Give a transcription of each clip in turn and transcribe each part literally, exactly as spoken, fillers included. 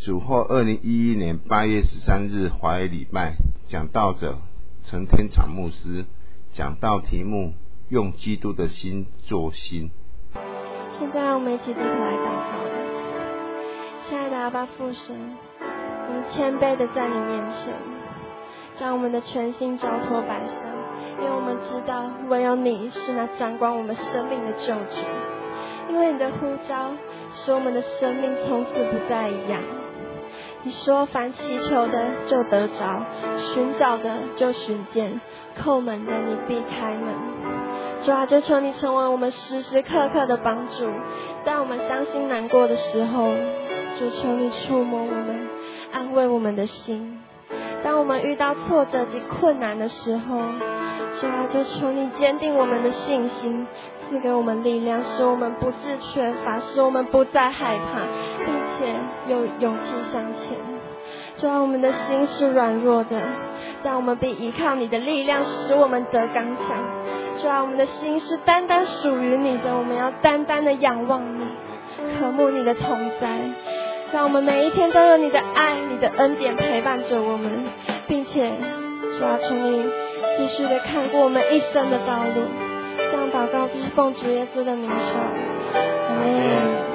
主后二零一一年八月十三日华语礼拜，讲道者陈天长牧师，讲道题目用基督的心做心。 现在让我们一起低头来祷告。亲爱的阿爸父神，我们谦卑的在你面前，将我们的全心交托摆上，因为我们知道唯有你是那掌管我们生命的救主。因为你的呼召使我们的生命从此不再一样。你说凡祈求的就得着，寻找的就寻见，叩门的你必开门。主啊，就求你成为我们时时刻刻的帮助，在我们伤心难过的时候，主求你触摸我们，安慰我们的心。当我们遇到挫折及困难的时候，主啊，就求你坚定我们的信心，赐给我们力量，使我们不致缺乏，使我们不再害怕，并且有勇气向前。主啊，我们的心是软弱的，但我们必依靠你的力量，使我们得刚强。主啊，我们的心是单单属于你的，我们要单单的仰望你，渴慕你的同在，让我们每一天都有你的爱、你的恩典陪伴着我们，并且主啊，求你继续的看过我们一生的道路。这样祷告就是奉主耶稣的名求，阿们。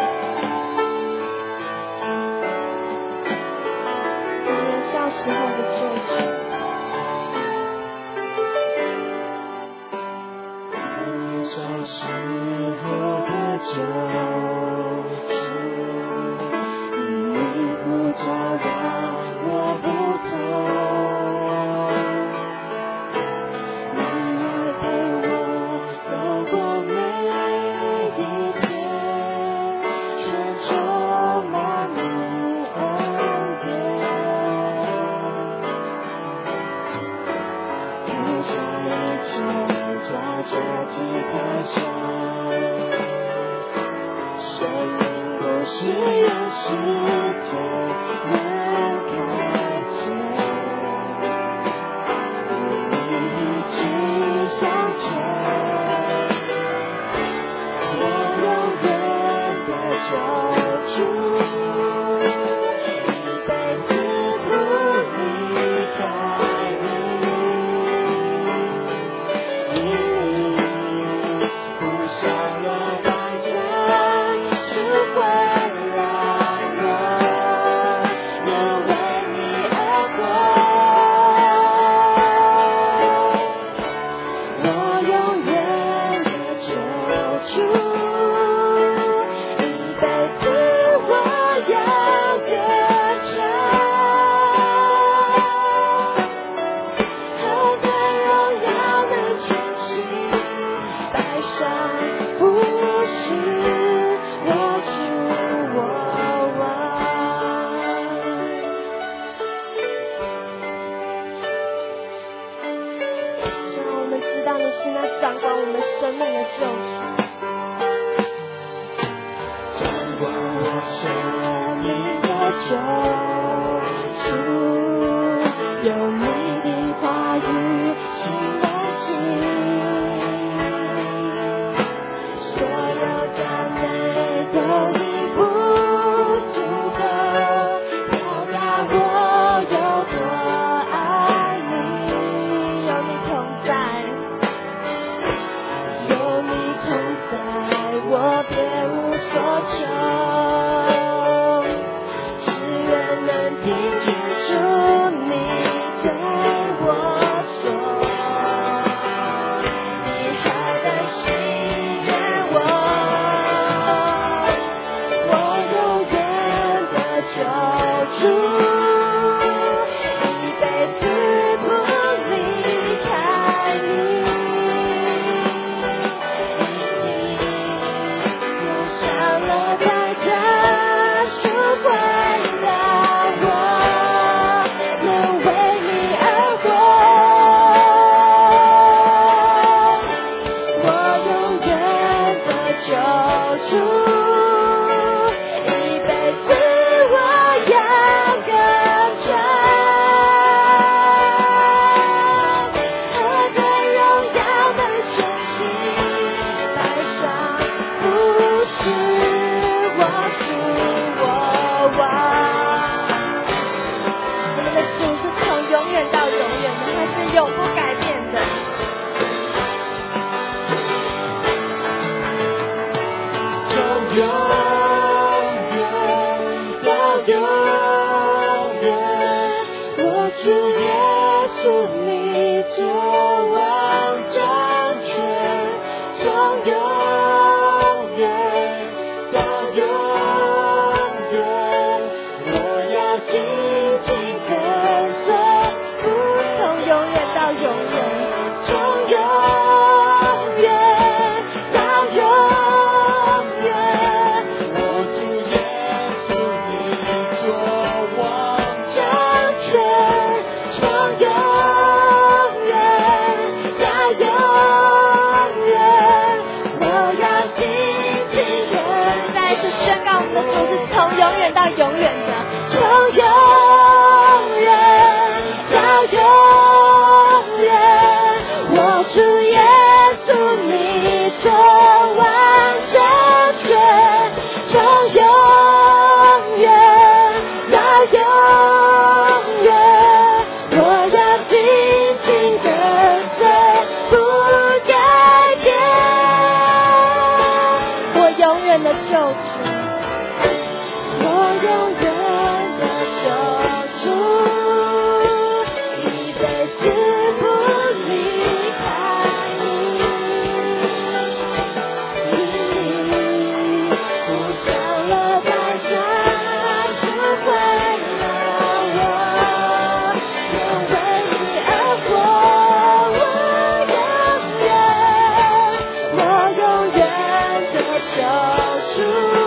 年少时候的救主， 年少时候的救主，你不找到我不懂。这吉他上，生命不是用时间能看见，与你一起向前，我永远的救主，一辈子不离开你。 上了代价赎回了我。 永远。我主耶稣，你作王掌权，从永远到永远，我要紧紧跟随。 从永远到永远， 从永远到永远，我主耶稣，你作王掌权，从永远到永远，我要紧紧跟。 再一次宣告我们的主是从永远到永远的， 从永远到永远，我主耶稣，你作王掌权，从永远到永远，我要紧紧跟随，不改变。 我永远的救主。 我永远的救主，一辈子不离开你，因你付上了代价，赎回了我，又为你而活。我永远，我永远的救主。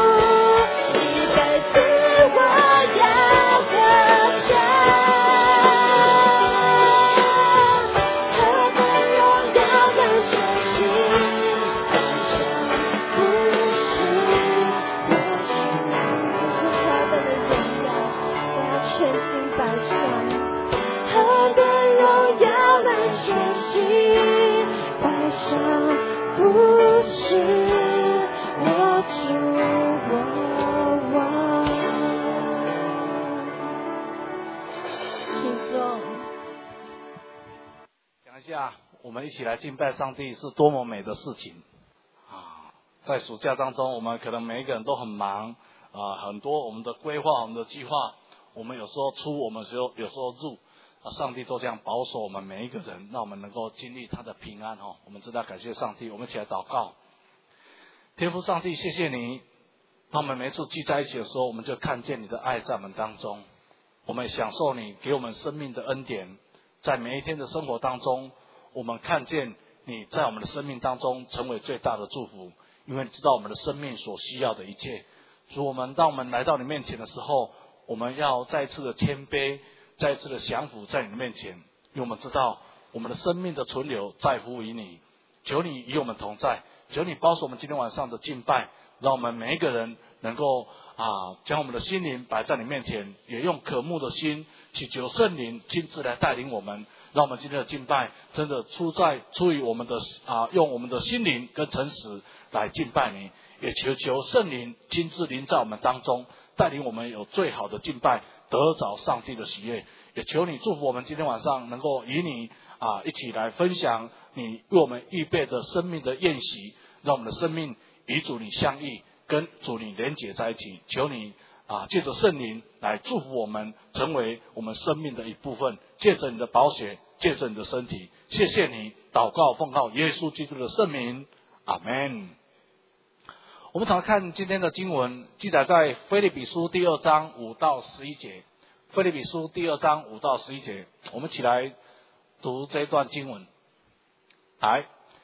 我们一起来敬拜上帝是多么美的事情啊！在暑假当中，我们可能每一个人都很忙啊，很多我们的规划、我们的计划，我们有时候出，我们有时候有时候入啊，上帝都这样保守我们每一个人，让我们能够经历他的平安哦。我们真的感谢上帝，我们一起来祷告。天父上帝，谢谢你，当我们每次聚在一起的时候，我们就看见你的爱在我们当中，我们享受你给我们生命的恩典，在每一天的生活当中。我们看见你在我们的生命当中成为最大的祝福，因为你知道我们的生命所需要的一切。主，我们当我们来到你面前的时候，我们要再一次的谦卑，再一次的降服在你的面前，因为我们知道我们的生命的存留在乎于你。求你与我们同在，求你保守我们今天晚上的敬拜，让我们每一个人能够啊将我们的心灵摆在你面前，也用渴慕的心祈求圣灵亲自来带领我们。让我们今天的敬拜真的出在出于我们的啊，用我们的心灵跟诚实来敬拜你，也求求圣灵亲自临在我们当中，带领我们有最好的敬拜，得着上帝的喜悦。也求你祝福我们今天晚上能够与你啊一起来分享你为我们预备的生命的宴席，让我们的生命与主你相遇，跟主你连结在一起。求你啊，借着圣灵来祝福我们，成为我们生命的一部分。借着你的宝血，借着你的身体，谢谢你。祷告奉靠耶稣基督的圣名，阿们。我们常看今天的经文，记载在腓立比书第二章五到十一节。腓立比书第二章五到十一节，我们一起来读这一段经文。来，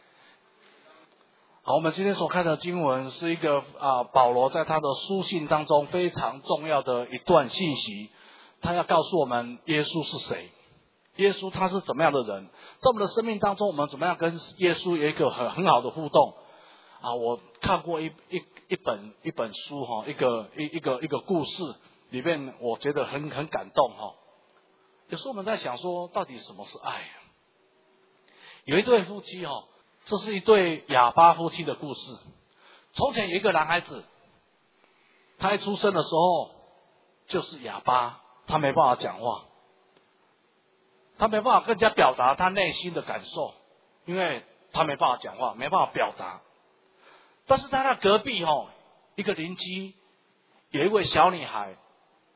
好，我们今天所看的经文是一个啊，保罗在他的书信当中非常重要的一段信息，他要告诉我们耶稣是谁。耶稣他是怎么样的人，在我们的生命当中，我们怎么样跟耶稣有一个很很好的互动啊？我看过一一一本一本书哈，一个一一个一个故事里面，我觉得很很感动哈。有时候我们在想说，到底什么是爱？有一对夫妻哈，这是一对哑巴夫妻的故事。从前有一个男孩子，他一出生的时候就是哑巴，他没办法讲话。他没办法跟人家表达他内心的感受，因为他没办法讲话，没办法表达。但是在他隔壁哦，一个邻居有一位小女孩，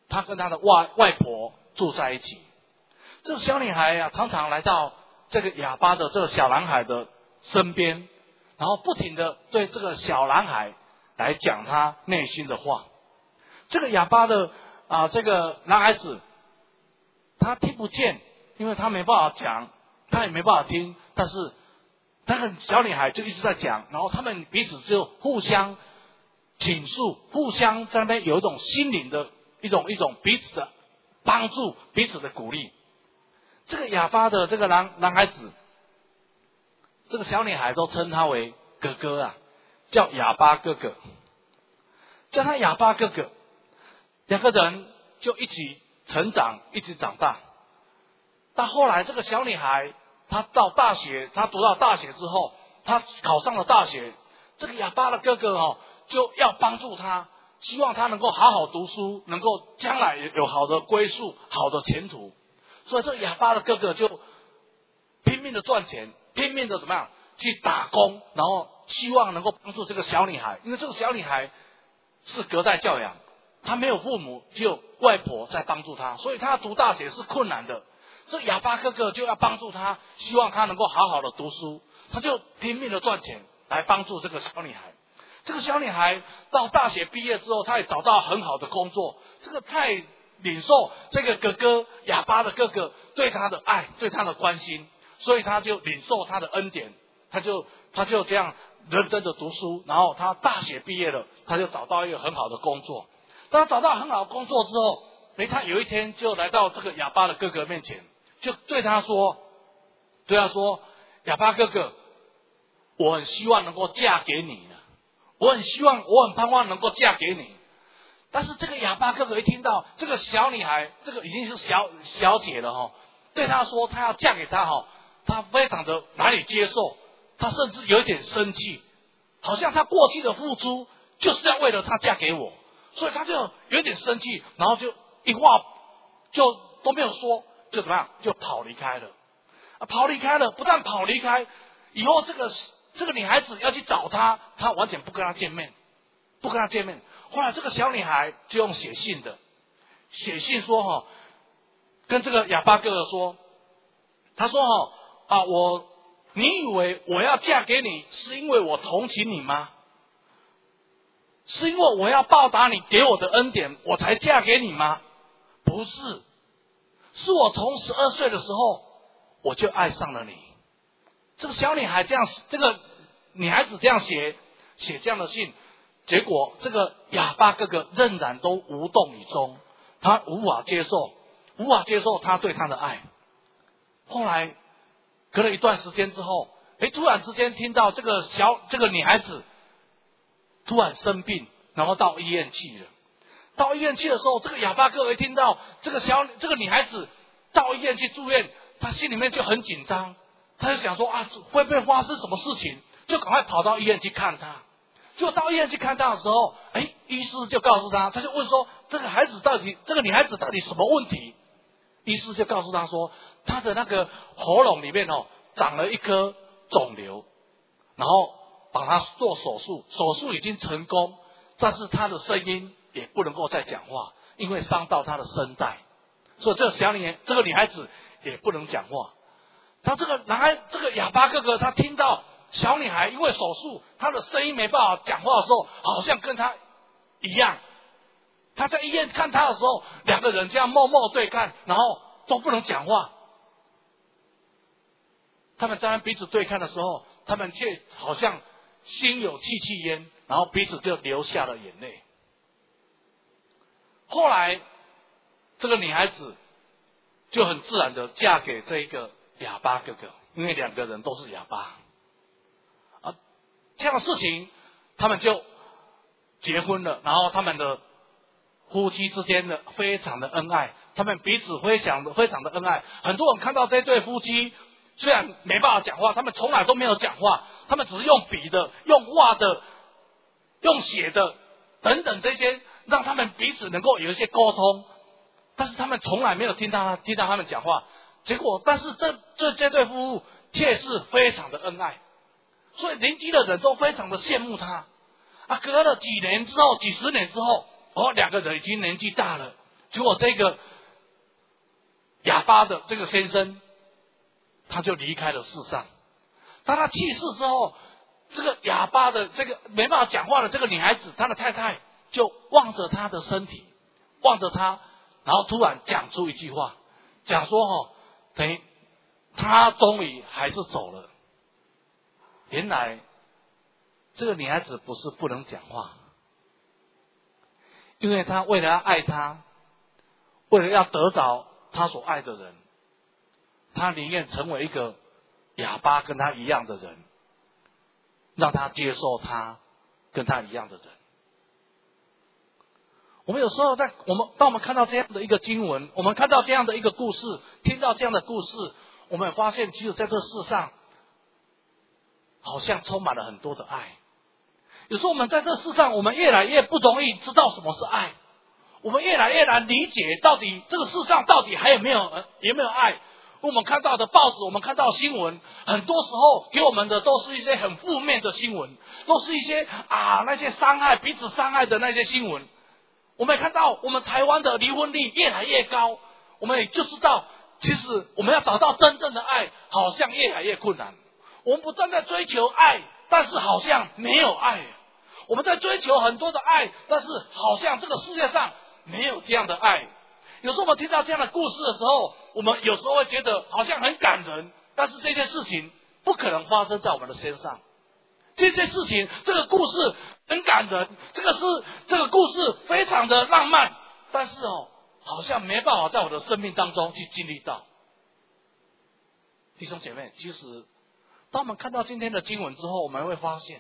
他跟他的外外婆住在一起。这个小女孩啊，常常来到这个哑巴的这个小男孩的身边，然后不停的对这个小男孩来讲他内心的话。这个哑巴的啊，这个男孩子他听不见，因为他没办法讲，他也没办法听，但是那个小女孩就一直在讲，然后他们彼此就互相倾诉，互相在那边有一种心灵的一种一种彼此的帮助，彼此的鼓励。这个哑巴的这个男男孩子，这个小女孩都称他为哥哥啊，叫哑巴哥哥，叫他哑巴哥哥。两个人就一起成长，一起长大。到后来，这个小女孩她到大学，她读到大学之后，她考上了大学。这个哑巴的哥哥哦，就要帮助她，希望她能够好好读书，能够将来有好的归宿、好的前途。所以这个哑巴的哥哥就拼命的赚钱，拼命的怎么样去打工，然后希望能够帮助这个小女孩，因为这个小女孩是隔代教养，她没有父母，只有外婆在帮助她，所以她读大学是困难的。这哑巴哥哥就要帮助她，希望她能够好好的读书，他就拼命的赚钱来帮助这个小女孩。这个小女孩到大学毕业之后，她也找到很好的工作，这个太领受这个哥哥哑巴的哥哥对她的爱，对她的关心，所以她就领受他的恩典，她就她就这样认真的读书，然后她大学毕业了，她就找到一个很好的工作。当她找到很好的工作之后，诶，她有一天就来到这个哑巴的哥哥面前，就对他说，对他说，哑巴哥哥，我很希望能够嫁给你呢，我很希望，我很盼望能够嫁给你。但是这个哑巴哥哥一听到这个小女孩，这个已经是小小姐了哈，对他说他要嫁给他哈，他非常的难以接受，他甚至有一点生气，好像他过去的付出就是要为了他嫁给我，所以他就有点生气，然后就一话就都没有说，就怎么样就跑离开了。啊，跑离开了，不但跑离开，以后这个这个女孩子要去找他，他完全不跟他见面，不跟他见面。后来这个小女孩就用写信的，写信说哈，跟这个哑巴哥哥说，他说哈啊，我你以为我要嫁给你是因为我同情你吗？是因为我要报答你给我的恩典我才嫁给你吗？不是，是我从十二岁的时候我就爱上了你。这个小女孩这样，这个女孩子这样写写这样的信，结果这个哑巴哥哥仍然都无动于衷，他无法接受，无法接受他对她的爱。后来隔了一段时间之后，诶，突然之间听到这个小这个女孩子突然生病，然后到医院去了。到医院去的时候，这个哑巴哥哥一听到这个小这个女孩子到医院去住院，他心里面就很紧张，他就想说啊，会不会发生什么事情？就赶快跑到医院去看他。结果到医院去看他的时候，哎，医师就告诉他，他就问说，这个孩子到底，这个女孩子到底什么问题？医师就告诉他说，他的那个喉咙里面哦长了一颗肿瘤，然后把他做手术，手术已经成功，但是他的声音也不能够再讲话，因为伤到他的声带，所以这个小女这个女孩子也不能讲话。他这个男孩，这个哑巴哥哥，他听到小女孩因为手术，她的声音没办法讲话的时候，好像跟他一样。他在医院看他的时候，两个人这样默默对看，然后都不能讲话。他们在彼此对看的时候，他们却好像心有戚戚焉，然后彼此就流下了眼泪。后来，这个女孩子就很自然的嫁给这一个哑巴哥哥，因为两个人都是哑巴。啊，这样的事情，他们就结婚了，然后他们的夫妻之间的非常的恩爱，他们彼此非常的非常的恩爱。很多人看到这对夫妻，虽然没办法讲话，他们从来都没有讲话，他们只是用笔的、用画的、用写的等等这些，让他们彼此能够有一些沟通，但是他们从来没有听到他听到他们讲话。结果，但是这这这对夫妇却是非常的恩爱，所以邻居的人都非常的羡慕他。啊，隔了几年之后，几十年之后，哦，两个人已经年纪大了， 结果这个哑巴的这个先生，他就离开了世上。当他去世之后，这个哑巴的这个没办法讲话的这个女孩子，她的太太就望着他的身体，望着他，然后突然讲出一句话，讲说哦，等于他终于还是走了。原来这个女孩子不是不能讲话，因为她为了要爱他，为了要得着他所爱的人，他宁愿成为一个哑巴跟他一样的人，让他接受他跟他一样的人。我们有时候在我们当我们看到这样的一个经文，我们看到这样的一个故事，听到这样的故事，我们发现其实在这世上好像充满了很多的爱。有时候我们在这世上，我们越来越不容易知道什么是爱，我们越来越难理解到底这个世上到底还有没有有没有爱。我们看到的报纸，我们看到新闻，很多时候给我们的都是一些很负面的新闻，都是一些啊那些伤害彼此伤害的那些新闻。我们也看到我们台湾的离婚率越来越高，我们也就知道其实我们要找到真正的爱好像越来越困难。我们不断在追求爱，但是好像没有爱。我们在追求很多的爱，但是好像这个世界上没有这样的爱。有时候我们听到这样的故事的时候，我们有时候会觉得好像很感人，但是这件事情不可能发生在我们的身上。这件事情，这个故事很感人，这个是这个故事非常的浪漫，但是哦，好像没办法在我的生命当中去经历到。弟兄姐妹，其实当我们看到今天的经文之后，我们会发现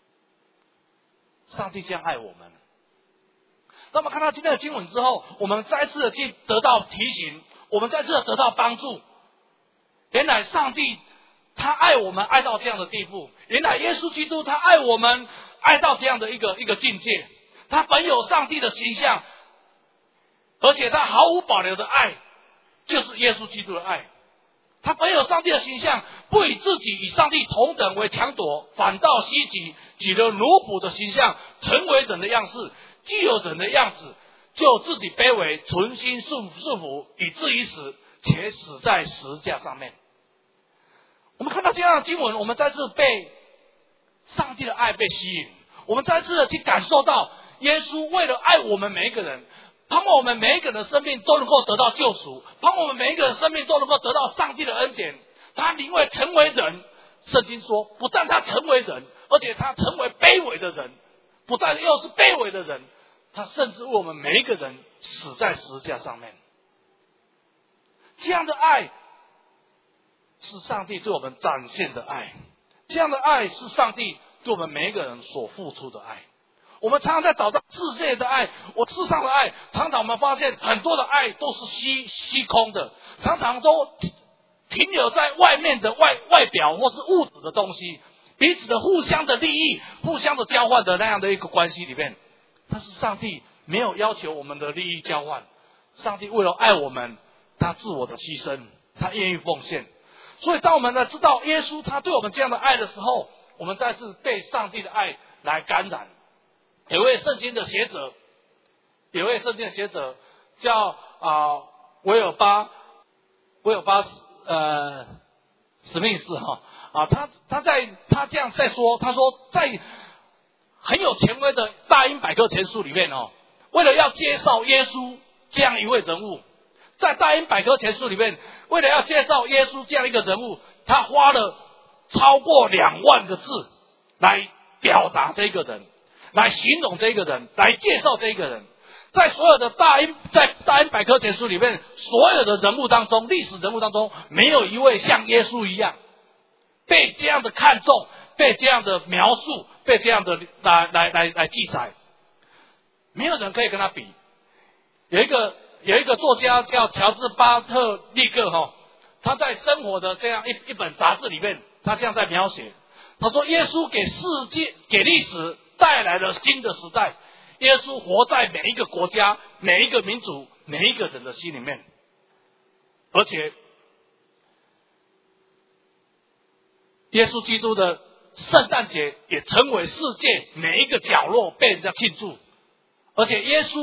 上帝这样爱我们。当我们看到今天的经文之后，我们再次的去得到提醒，我们再次的得到帮助。原来上帝他爱我们爱到这样的地步，原来耶稣基督他爱我们爱到这样的一个一个境界。他本有上帝的形象，而且他毫无保留的爱就是耶稣基督的爱。他本有上帝的形象，不以自己与上帝同等为强夺，反倒希己，举了奴仆的形象，成为人的样式，既有人的样子，就自己卑微，存心顺顺服，以至于死，且死在十字架上面。我们看到这样的经文，我们再次被上帝的爱被吸引，我们再次的去感受到耶稣为了爱我们每一个人，盼望我们每一个人的生命都能够得到救赎，盼望我们每一个人的生命都能够得到上帝的恩典。他宁愿成为人，圣经说不但他成为人，而且他成为卑微的人，不但又是卑微的人，他甚至为我们每一个人死在十字架上面。这样的爱是上帝对我们展现的爱，这样的爱是上帝对我们每一个人所付出的爱。我们常常在找到世界的爱，我世上的爱，常常我们发现很多的爱都是虚虚空的，常常都停留在外面的外外表或是物质的东西，彼此的互相的利益，互相的交换的那样的一个关系里面。但是上帝没有要求我们的利益交换，上帝为了爱我们，他自我的牺牲，他愿意奉献。所以当我们呢知道耶稣他对我们这样的爱的时候，我们再次被上帝的爱来感染。有位圣经的学者，有位圣经的学者叫啊、呃、维尔巴维尔巴呃史密斯哈啊，他他在他这样在说，他说在很有权威的大英百科全书里面哦，为了要介绍耶稣这样一位人物，在大英百科全书里面，为了要介绍耶稣这样一个人物，他花了超过两万个字来表达这个人，来形容这个人，来介绍这个人。在所有的大英在大英百科全书里面，所有的人物当中，历史人物当中，没有一位像耶稣一样被这样的看重，被这样的描述，被这样的来来来来记载，没有人可以跟他比。有一个有一个作家叫乔治巴特利克哈，他在生活的这样一一本杂志里面，他这样在描写，他说耶稣给世界给历史带来了新的时代。耶稣活在每一个国家、每一个民族、每一个人的心里面，而且耶稣基督的圣诞节也成为世界每一个角落被人家庆祝，而且耶稣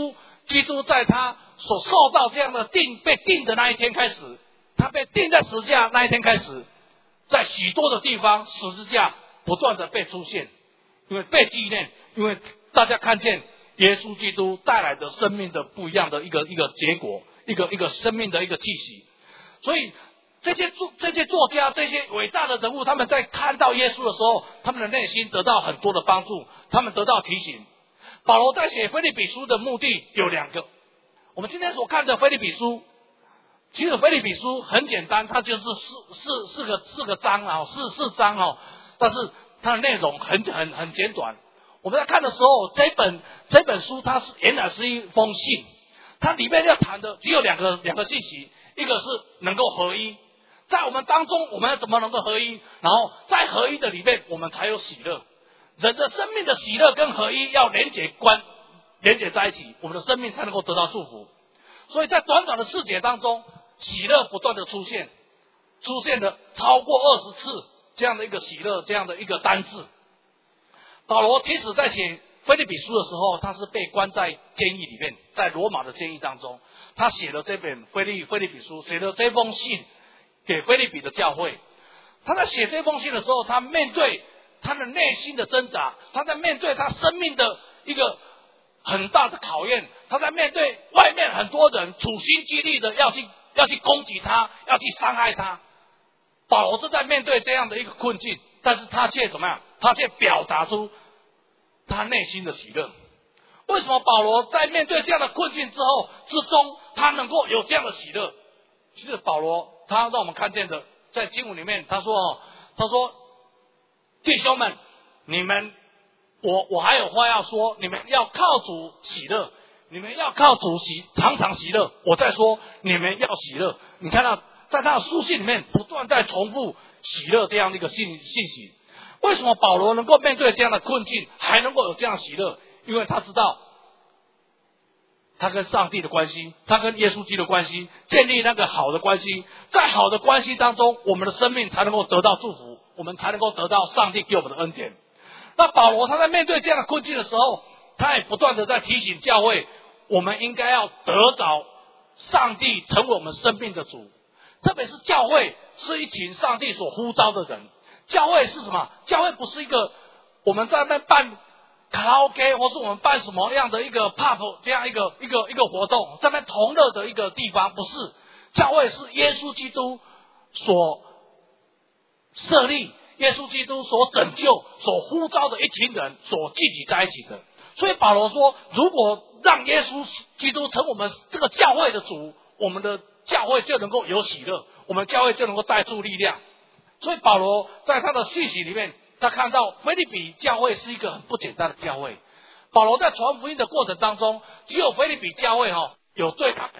基督在他所受到这样的定被定的那一天开始，他被钉在十字架那一天开始，在许多的地方十字架不断的被出现，因为被纪念，因为大家看见耶稣基督带来的生命的不一样的一个一个结果，一个一个生命的一个气息。所以这些作这些作家，这些伟大的人物，他们在看到耶稣的时候，他们的内心得到很多的帮助，他们得到提醒。保罗在写腓立比书的目的有两个，我们今天所看的腓立比书，其实腓立比书很简单，它就是四四四个四个章啊，四四章哦，但是它的内容很很很简短。我们在看的时候，这本这本书它是原来是一封信，它里面要谈的只有两个两个信息，一个是能够合一，在我们当中我们要怎么能够合一，然后在合一的里面我们才有喜乐。人的生命的喜乐跟合一要连结关连结在一起，我们的生命才能够得到祝福。所以在短短的四节当中，喜乐不断的出现，出现了超过二十次这样的一个喜乐这样的一个单字。保罗其实在写腓立比书的时候，他是被关在监狱里面，在罗马的监狱当中，他写了这本腓立腓立比书，写了这封信给腓立比的教会。他在写这封信的时候，他面对他的内心的挣扎，他在面对他生命的一个很大的考验，他在面对外面很多人处心积虑的要去要去攻击他，要去伤害他。保罗是在面对这样的一个困境，但是他却怎么样？他却表达出他内心的喜乐。为什么保罗在面对这样的困境之后之中，他能够有这样的喜乐？其实保罗他让我们看见的，在经文里面他说哦，他说弟兄们，你们我我还有话要说，你们要靠主喜乐，你们要靠主喜常常喜乐。我在说你们要喜乐，你看到在他的书信里面不断在重复喜乐这样的一个信信息。为什么保罗能够面对这样的困境还能够有这样喜乐？因为他知道他跟上帝的关系，他跟耶稣基督的关系，建立那个好的关系，在好的关系当中，我们的生命才能够得到祝福，我们才能够得到上帝给我们的恩典。那保罗他在面对这样的困境的时候，他也不断的在提醒教会，我们应该要得着上帝成为我们生命的主，特别是教会是一群上帝所呼召的人。教会是什么？教会不是一个我们在那边办卡拉 OK， 或是我们办什么样的一个 pub 这样一个一个一个活动，在那边同乐的一个地方，不是。教会是耶稣基督所设立，耶稣基督所拯救、所呼召的一群人所聚集在一起的。所以保罗说，如果让耶稣基督成我们这个教会的主，我们的教会就能够有喜乐，我们教会就能够带出力量。所以保罗在他的信息里面，他看到腓立比教会是一个很不简单的教会。保罗在传福音的过程当中，只有腓立比教会哈有对他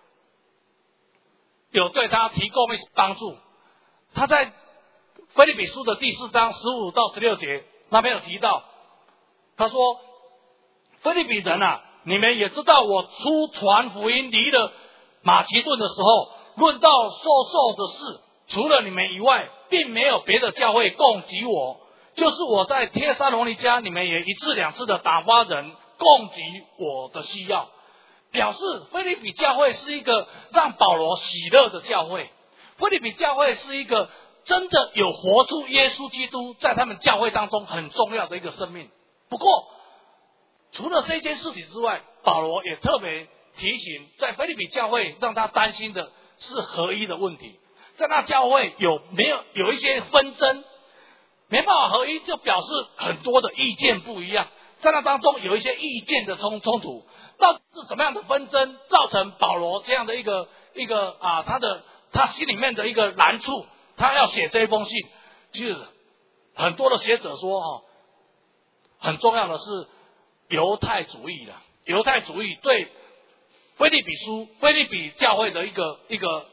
有对他提供一些帮助。他在腓立比书的第四章十五到十六节那边有提到，他说：腓立比人啊，你们也知道，我出传福音离了马其顿的时候，论到受受的事，除了你们以外，并没有别的教会供给我。就是我在帖撒罗尼迦，你们也一次两次的打发人供给我的需要。表示腓立比教会是一个让保罗喜乐的教会，腓立比教会是一个真的有活出耶稣基督在他们教会当中很重要的一个生命。不过除了这件事情之外，保罗也特别提醒，在腓立比教会让他担心的是合一的问题。在那教会有没有有一些纷争，没办法合一，就表示很多的意见不一样，在那当中有一些意见的冲冲突，到底是怎么样的纷争造成保罗这样的一个一个啊，他的他心里面的一个难处，他要写这一封信。其实很多的学者说哈，很重要的是犹太主义的，犹太主义对腓立比书、腓立比教会的一个一个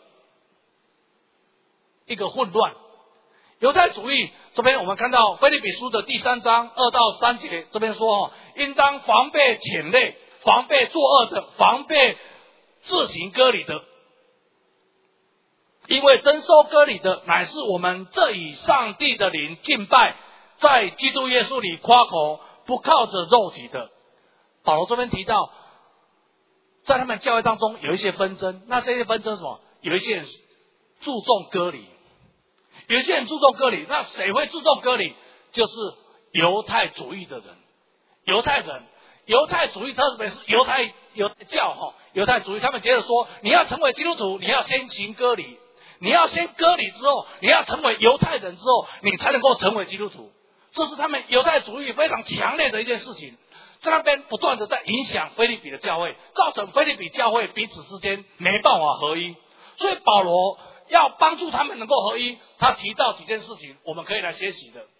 一个混乱。犹太主义这边我们看到腓立比书的第三章二到三节，这边说哦，应当防备犬类，防备作恶的，防备自行割礼的，因为征收割礼的乃是我们这以上帝的灵敬拜，在基督耶稣里夸口，不靠着肉体的。保罗这边提到， 在他们教会当中有一些纷争，那这些纷争是什么？有一些人注重割礼，有一些人注重割礼，那谁会注重割礼？就是犹太主义的人，犹太人，犹太主义特别是犹太犹太教哈，犹太主义他们接着说，你要成为基督徒，你要先行割礼，你要先割礼之后，你要成为犹太人之后，你才能够成为基督徒。这是他们犹太主义非常强烈的一件事情，在那边不断的在影响腓立比的教会，造成腓立比教会彼此之间没办法合一。所以保罗要帮助他们能够合一，他提到几件事情，我们可以来学习的。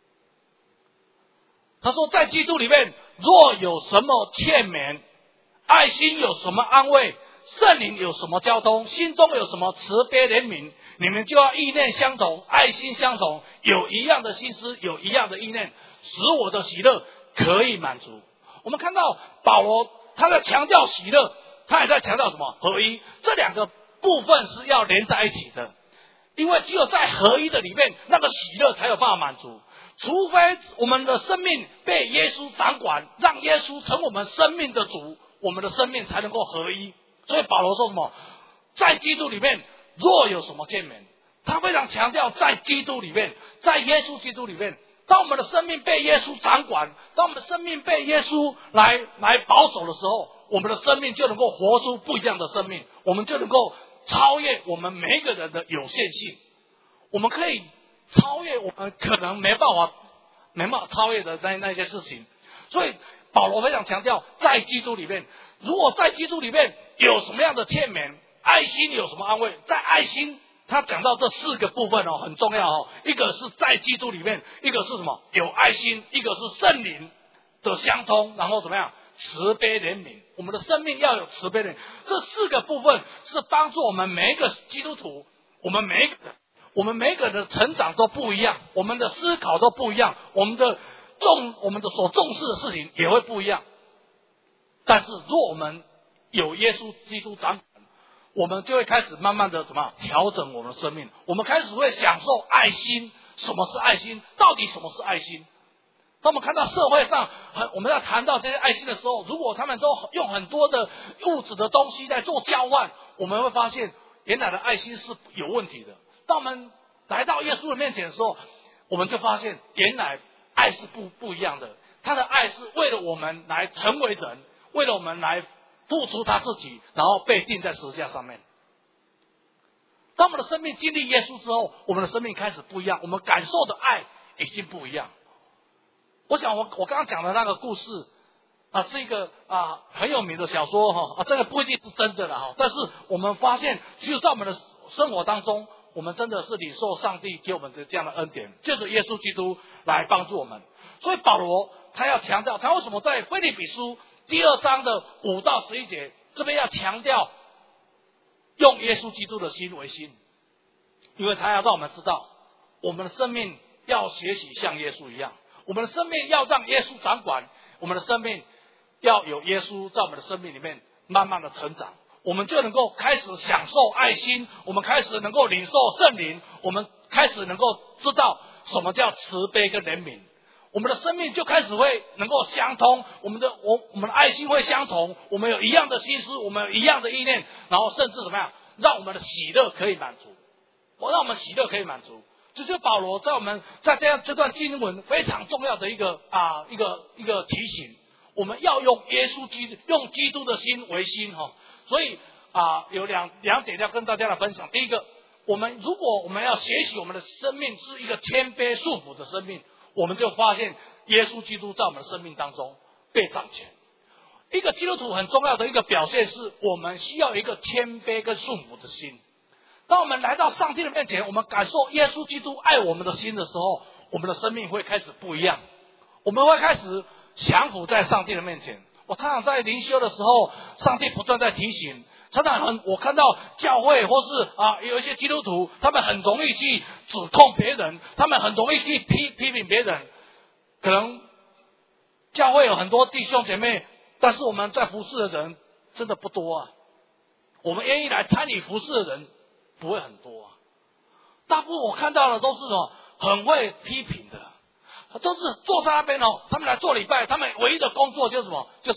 他说，在基督里面，若有什么欠勉，爱心有什么安慰，圣灵有什么交通，心中有什么慈悲怜悯，你们就要意念相同，爱心相同，有一样的心思，有一样的意念，使我的喜乐可以满足。我们看到保罗他在强调喜乐，他也在强调什么？合一。这两个部分是要连在一起的，因为只有在合一的里面，那个喜乐才有办法满足。除非我们的生命被耶稣掌管，让耶稣成我们生命的主，我们的生命才能够合一。所以保罗说什么？在基督里面若有什么欠勉，他非常强调在基督里面，在耶稣基督里面，当我们的生命被耶稣掌管，当我们的生命被耶稣来来保守的时候，我们的生命就能够活出不一样的生命，我们就能够超越我们每一个人的有限性，我们可以超越我们可能没办法没办法超越的那那些事情。所以保罗非常强调在基督里面，如果在基督里面有什么样的欠勉，爱心有什么安慰，在爱心他讲到这四个部分哦，很重要哦。一个是在基督里面，一个是什么？有爱心，一个是圣灵的相通，然后怎么样？慈悲怜悯。我们的生命要有慈悲怜悯，这四个部分是帮助我们每一个基督徒，我们每一个人，我们每一个人的成长都不一样，我们的思考都不一样，我们的重我们的所重视的事情也会不一样。但是若我们有耶稣基督掌管，我们就会开始慢慢的怎么样调整我们的生命，我们开始会享受爱心。什么是爱心？到底什么是爱心？当我们看到社会上很我们在谈到这些爱心的时候，如果他们都用很多的物质的东西在做交换，我们会发现原来的爱心是有问题的。当我们来到耶稣的面前的时候，我们就发现原来爱是不不一样的，他的爱是为了我们来成为人，为了我们来付出他自己，然后被钉在十字架上面。当我们的生命经历耶稣之后，我们的生命开始不一样，我们感受的爱已经不一样。我想我我刚刚讲的那个故事啊，是一个啊很有名的小说哈啊，这个不一定是真的了哈，但是我们发现，只有在我们的生活当中，我们真的是领受上帝给我们的这样的恩典，借着耶稣基督来帮助我们。所以保罗他要强调，他为什么在腓立比书第二章的五到十一节这边要强调用耶稣基督的心为心，因为他要让我们知道，我们的生命要学习像耶稣一样，我们的生命要让耶稣掌管，我们的生命要有耶稣在我们的生命里面慢慢的成长，我们就能够开始享受爱心，我们开始能够领受圣灵，我们开始能够知道什么叫慈悲跟怜悯，我们的生命就开始会能够相通，我们的我我们的爱心会相同，我们有一样的心思，我们有一样的意念，然后甚至怎么样，让我们的喜乐可以满足，我让我们喜乐可以满足。这就是保罗在我们在这样这段经文非常重要的一个啊一个一个提醒，我们要用耶稣基督用基督的心为心哈。所以啊有两两点要跟大家来分享。第一个，我们如果我们要学习我们的生命是一个谦卑束缚的生命，我们就发现耶稣基督在我们的生命当中被掌权。一个基督徒很重要的一个表现是，我们需要一个谦卑跟顺服的心。当我们来到上帝的面前，我们感受耶稣基督爱我们的心的时候，我们的生命会开始不一样，我们会开始降服在上帝的面前。我常常在灵修的时候，上帝不断在提醒，常常很我看到教会或是啊有一些基督徒，他们很容易去指控别人，他们很容易去批批评别人。可能教会有很多弟兄姐妹，但是我们在服侍的人真的不多啊，我们愿意来参与服侍的人不会很多啊。大部分我看到的都是什么很会批评的，都是坐在那边哦，他们来做礼拜，他们唯一的工作就是什么？就是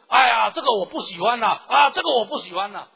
哎呀，这个我不喜欢啦，啊，这个我不喜欢啦。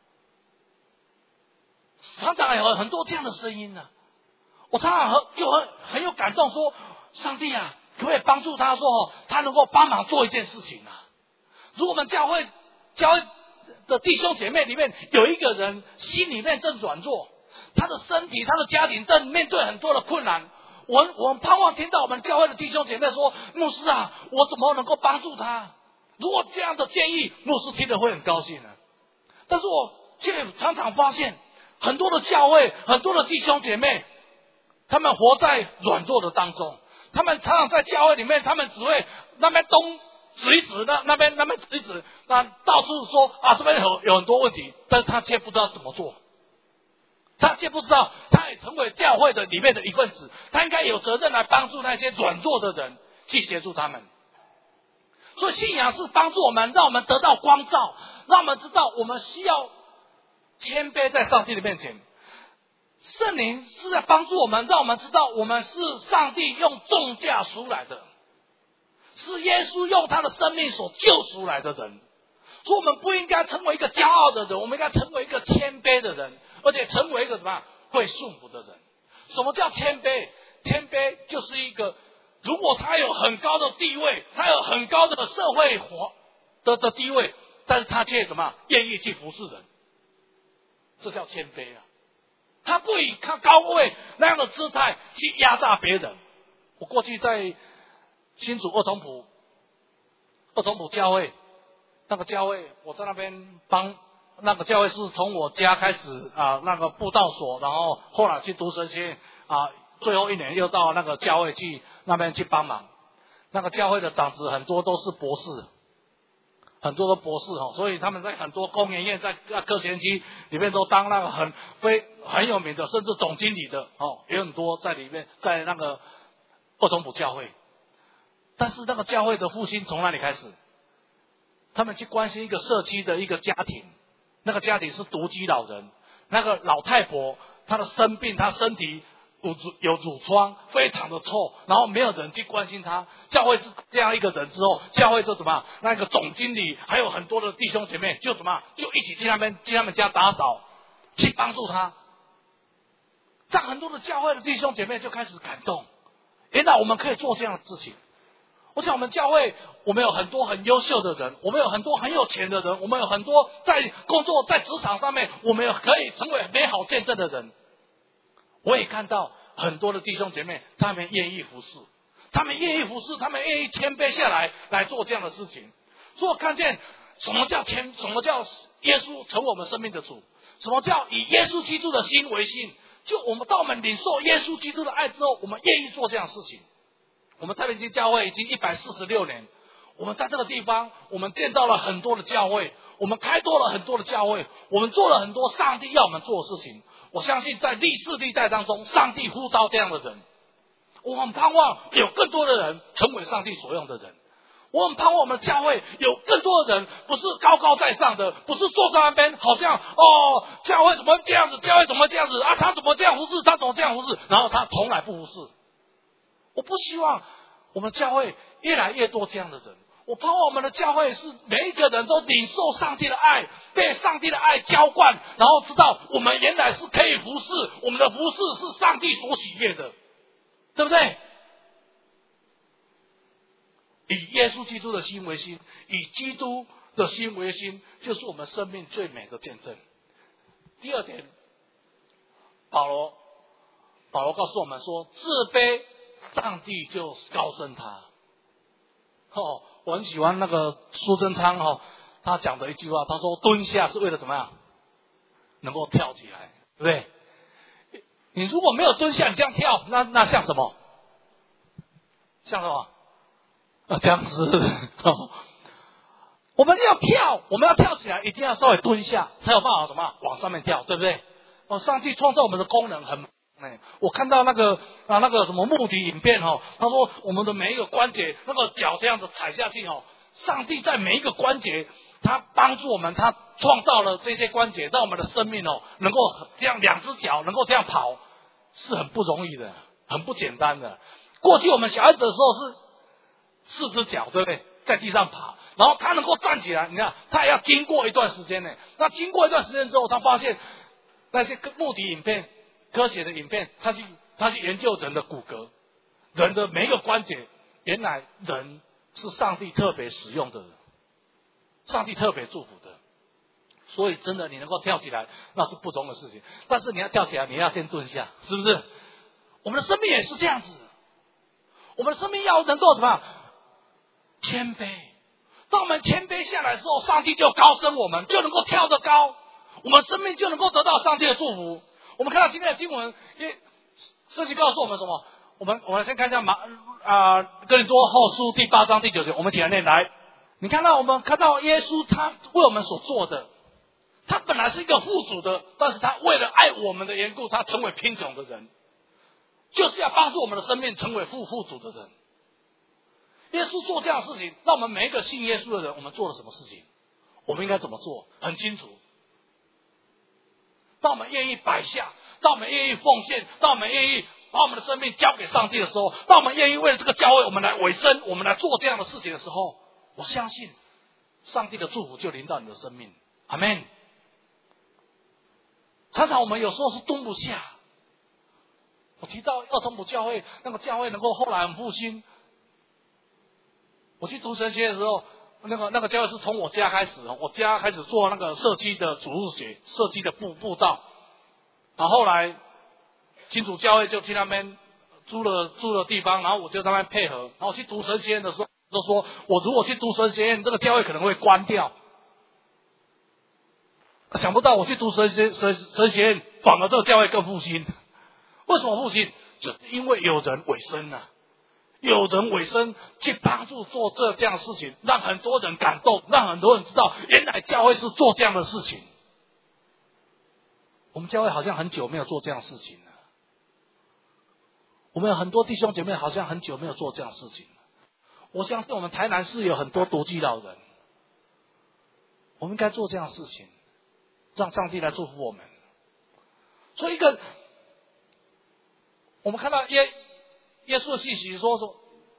常常有很多这样的声音呢、啊。我常常很就很很有感动说，上帝啊，可不可以帮助他说，他能够帮忙做一件事情啊？如果我们教会教会的弟兄姐妹里面有一个人心里面正软弱，他的身体、他的家庭正面对很多的困难，我们我们盼望听到我们教会的弟兄姐妹说，牧师啊，我怎么能够帮助他？如果这样的建议，牧师听了会很高兴的。但是我却常常发现，很多的教会、很多的弟兄姐妹，他们活在软弱的当中。他们常常在教会里面，他们只会那边东指一指，那那边那边指一指，那到处说啊，这边有有很多问题，但是他却不知道怎么做。他却不知道，他也成为教会的里面的一份子，他应该有责任来帮助那些软弱的人，去协助他们。所以信仰是帮助我们，让我们得到光照，让我们知道我们需要谦卑在上帝的面前。圣灵是在帮助我们，让我们知道我们是上帝用重价赎来的，是耶稣用他的生命所救赎来的人。所以我们不应该成为一个骄傲的人，我们应该成为一个谦卑的人，而且成为一个什么会顺服的人。什么叫谦卑？谦卑就是一个，如果他有很高的地位，他有很高的社会的的地位，但是他却怎么愿意去服侍人，这叫谦卑啊！他不以他高位那样的姿态去压榨别人。我过去在新竹二重埔二重埔教会，那个教会我在那边帮那个教会是从我家开始啊，那个布道所，然后后来去读神学院啊，最后一年又到那个教会去那边去帮忙。那个教会的长子很多都是博士，很多的博士哦，所以他们在很多工研院、在科学园区里面都当那个很非很有名的，甚至总经理的哦，也很多在里面，在那个二重埔教会。但是那个教会的复兴从哪里开始？他们去关心一个社区的一个家庭，那个家庭是独居老人，那个老太婆她的生病，她身体有有褥疮，非常的臭，然后没有人去关心她。教会是这样一个人之后，教会就怎么那个总经理还有很多的弟兄姐妹就怎么就一起去那边去他们家打扫，去帮助他。这样很多的教会的弟兄姐妹就开始感动，原来我们可以做这样的事情。我想我们教会，我们有很多很优秀的人，我们有很多很有钱的人，我们有很多在工作在职场上面，我们有可以成为美好见证的人。我也看到很多的弟兄姐妹，他们愿意服侍，他们愿意服侍，他们愿意谦卑下来来做这样的事情。所以我看见什么叫谦，什么叫耶稣成为我们生命的主，什么叫以耶稣基督的心为心。就我们当我们领受耶稣基督的爱之后，我们愿意做这样的事情。我们太平基教会已经一百四十六年，我们在这个地方，我们建造了很多的教会，我们开拓了很多的教会，我们做了很多上帝要我们做的事情。我相信在历世历代当中，上帝呼召这样的人，我们盼望有更多的人成为上帝所用的人。我们盼望我们的教会有更多的人，不是高高在上的，不是坐在那边好像哦，教会怎么这样子，教会怎么这样子啊，他怎么这样服侍，他怎么这样服侍，然后他从来不服侍。我不希望我们教会越来越多这样的人，我盼望我们的教会是每一个人都领受上帝的爱，被上帝的爱浇灌，然后知道我们原来是可以服侍，我们的服侍是上帝所喜悦的，对不对？以耶稣基督的心为心，以基督的心为心，就是我们生命最美的见证。第二点，保罗保罗告诉我们说，自卑上帝就高升他。哦，我很喜欢那个苏贞昌哦，他讲的一句话，他说蹲下是为了怎么样？能够跳起来，对不对？你如果没有蹲下，你这样跳，那那像什么？像什么？啊，这样子。哦，我们要跳，我们要跳起来，一定要稍微蹲下，才有办法什么往上面跳，对不对？哦，上帝创造我们的功能很。哎，我看到那个啊，那个什么目的影片哦，他说我们的每一个关节，那个脚这样子踩下去哦，上帝在每一个关节，他帮助我们，他创造了这些关节，让我们的生命哦，能够这样两只脚能够这样跑，是很不容易的，很不简单的。过去我们小孩子的时候是四只脚，对不对？在地上爬， 然后他能够站起来，你看他也要经过一段时间呢。那经过一段时间之后，他发现那些目的影片、科学的影片，他去他去研究人的骨骼、人的每一个关节，原来人是上帝特别使用的人，上帝特别祝福的。所以真的你能够跳起来，那是不容的事情。但是你要跳起来，你要先蹲下，是不是？我们的生命也是这样子，我们的生命要能够什么？谦卑。当我们谦卑下来的时候，上帝就高升我们，就能够跳得高，我们生命就能够得到上帝的祝福。我们看到今天的经文，因为圣经告诉我们什么？我们我们先看一下马啊、呃、哥林多后书第八章第九节，我们一起来念来。你看到我们看到耶稣他为我们所做的，他本来是一个富足的，但是他为了爱我们的缘故，他成为贫穷的人，就是要帮助我们的生命成为富富足的人。耶稣做这样的事情，那我们每一个信耶稣的人，我们做了什么事情？我们应该怎么做？很清楚。当我们愿意摆下，当我们愿意奉献，当我们愿意把我们的生命交给上帝的时候，当我们愿意为了这个教会我们来委身，我们来做这样的事情的时候，我相信上帝的祝福就临到你的生命。阿们。常常我们有时候是蹲不下。我提到二重埔教会，那个教会能够后来很复兴。我去读神学的时候，那个那个教会是从我家开始，我家开始做那个社区的主日学，社区的布布道。然后后来金主教会就去那边租了租了地方，然后我就在那边配合。然后我去读神学院的时候，就说我如果去读神学院，这个教会可能会关掉。想不到我去读神学神神学院，反而这个教会更复兴。为什么复兴？就是因为有人委身啊。有人委身去帮助做这这样的事情，让很多人感动，让很多人知道原来教会是做这样的事情。我们教会好像很久没有做这样的事情了，我们有很多弟兄姐妹好像很久没有做这样的事情了。我相信我们台南市有很多独居老人，我们应该做这样的事情，让上帝来祝福我们。所以一个我们看到耶耶稣的信息说说，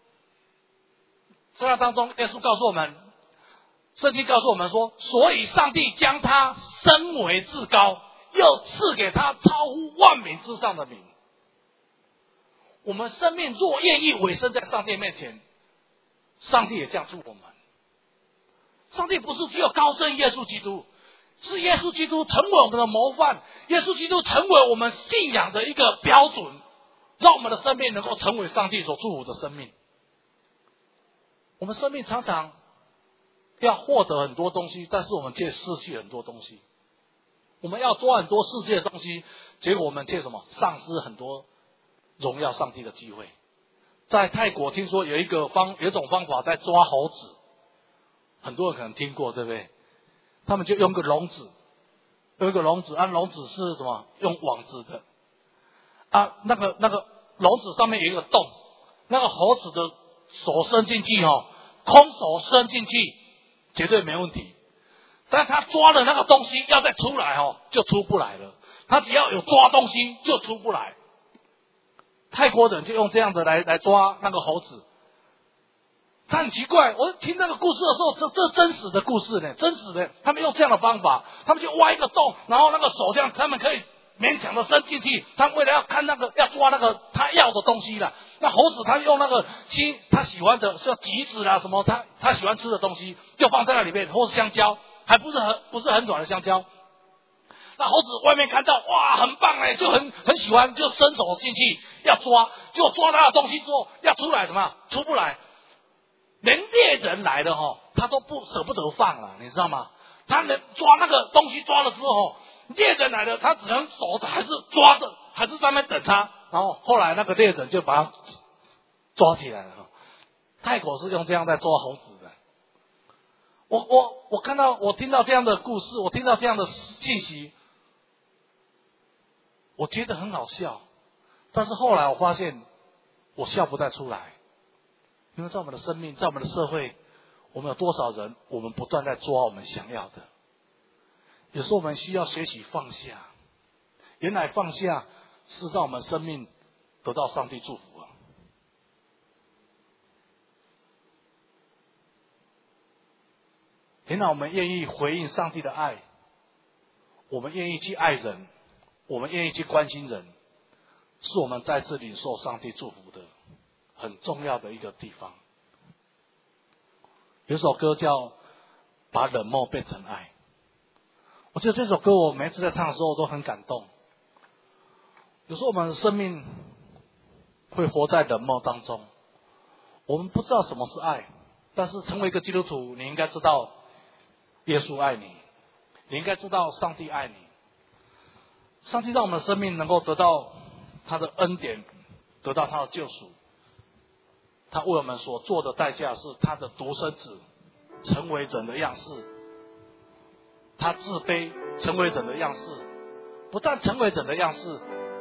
在那当中，耶稣告诉我们，圣经告诉我们说，所以上帝将他升为至高，又赐给他超乎万民之上的名。我们生命若愿意委身在上帝面前，上帝也降祝我们。上帝不是只有高升耶稣基督，是耶稣基督成为我们的模范，耶稣基督成为我们信仰的一个标准，让我们的生命能够成为上帝所祝福的生命。我们生命常常要获得很多东西，但是我们却失去很多东西。我们要抓很多世界的东西，结果我们却什么？丧失很多荣耀上帝的机会。在泰国听说有一个方有一种方法在抓猴子，很多人可能听过，对不对？他们就用个笼子，用一个笼子，啊，笼子是什么？用网子的。啊，那个那个笼子上面有一个洞，那个猴子的手伸进去哦，空手伸进去绝对没问题，但他抓了那个东西要再出来哦，就出不来了。他只要有抓东西就出不来。泰国人就用这样的来来抓那个猴子。他很奇怪，我听这个故事的时候，这这真实的故事呢，真实的，他们用这样的方法，他们就挖一个洞，然后那个手这样，他们可以勉强的伸进去，他为了要看那个要抓那个他要的东西了。那猴子他用那个亲他喜欢的，像橘子啦什么，他他喜欢吃的东西，就放在那里面，或是香蕉，还不是很不是很软的香蕉。那猴子外面看到哇很棒哎，就很很喜欢，就伸手进去要抓，结果抓他的东西之后要出来什么出不来，连猎人来了哈，他都不舍不得放了，你知道吗？他能抓那个东西抓了之后，猎人来了，他只能手还是抓着，还是在那边等他。然后后来那个猎人就把他抓起来了。泰国是用这样在抓猴子的。我我我看到我听到这样的故事，我听到这样的信息，我觉得很好笑。但是后来我发现我笑不太出来，因为在我们的生命，在我们的社会，我们有多少人，我们不断在抓我们想要的。有时候我们需要学习放下，原来放下是让我们生命得到上帝祝福啊。 原来我们愿意回应上帝的爱，我们愿意去爱人，我们愿意去关心人，是我们再次领受上帝祝福的很重要的一个地方。有首歌叫《把冷漠变成爱》，我觉得这首歌我每次在唱的时候都很感动。有时候我们的生命会活在冷漠当中，我们不知道什么是爱，但是成为一个基督徒，你应该知道耶稣爱你，你应该知道上帝爱你。上帝让我们的生命能够得到他的恩典，得到他的救赎。他为我们所做的代价是他的独生子成为人的样式，他自卑成为人的样式，不但成为人的样式，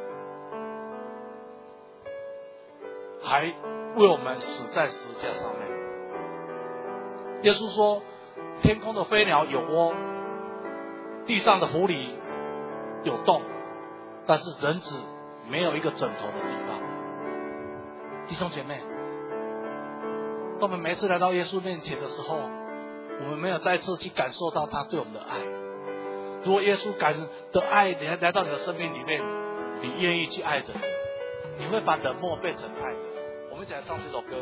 还为我们死在十字架上面。耶稣说，天空的飞鸟有窝，地上的狐狸有洞，但是人子没有一个枕头的地方。弟兄姐妹，当我们每次来到耶稣面前的时候，我们没有再次去感受到他对我们的爱。如果耶稣感的爱来来到你的生命里面，你愿意去爱人，你会把冷漠变成爱的。我们一起来唱这首歌。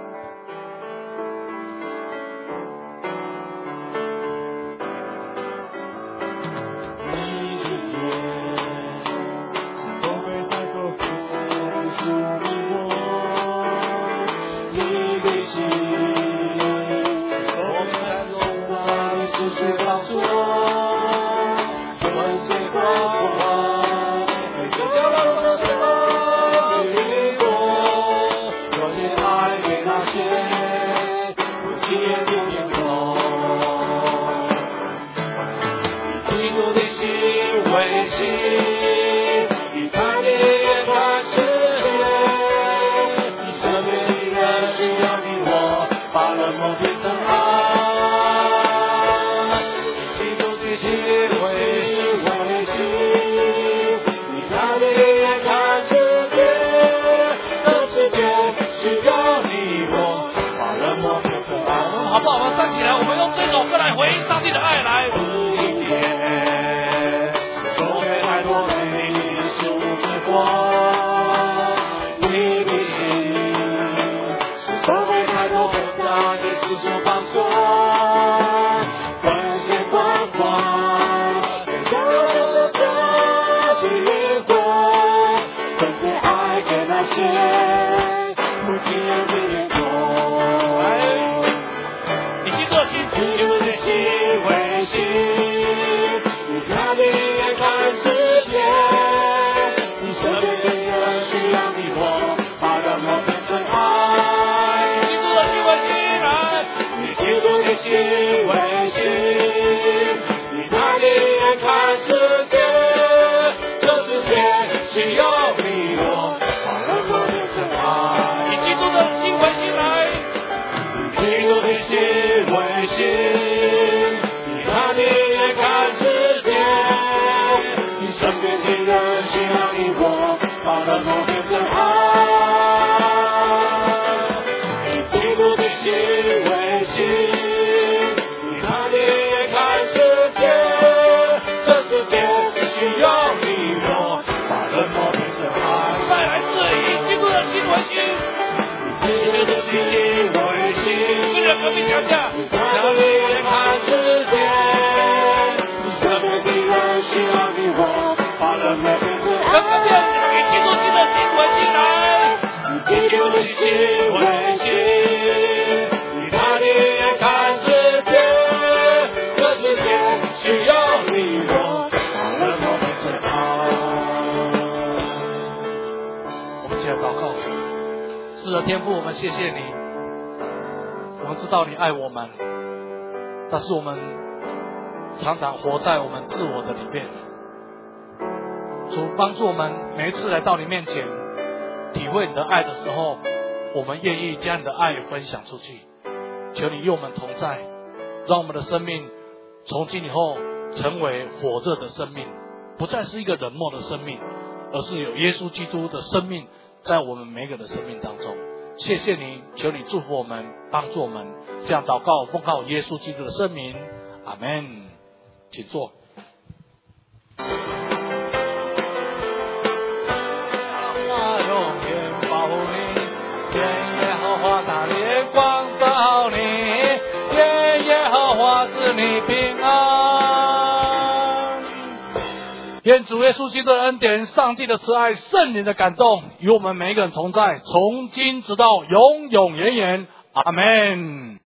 天父，我们谢谢你，我们知道你爱我们，但是我们常常活在我们自我的里面。主帮助我们每一次来到你面前体会你的爱的时候，我们愿意将你的爱分享出去。求你与我们同在，让我们的生命从今以后成为火热的生命，不再是一个冷漠的生命，而是有耶稣基督的生命在我们每个人的生命当中。 谢谢你，求你祝福我们，帮助我们。这样祷告，奉靠耶稣基督的圣名，阿们。请坐。永远保护你，愿耶和华他脸光照你，愿耶和华使你平安。愿主耶稣基督的恩典、上帝的慈爱、圣灵的感动，与我们每一个人同在，从今直到永永远远。阿们。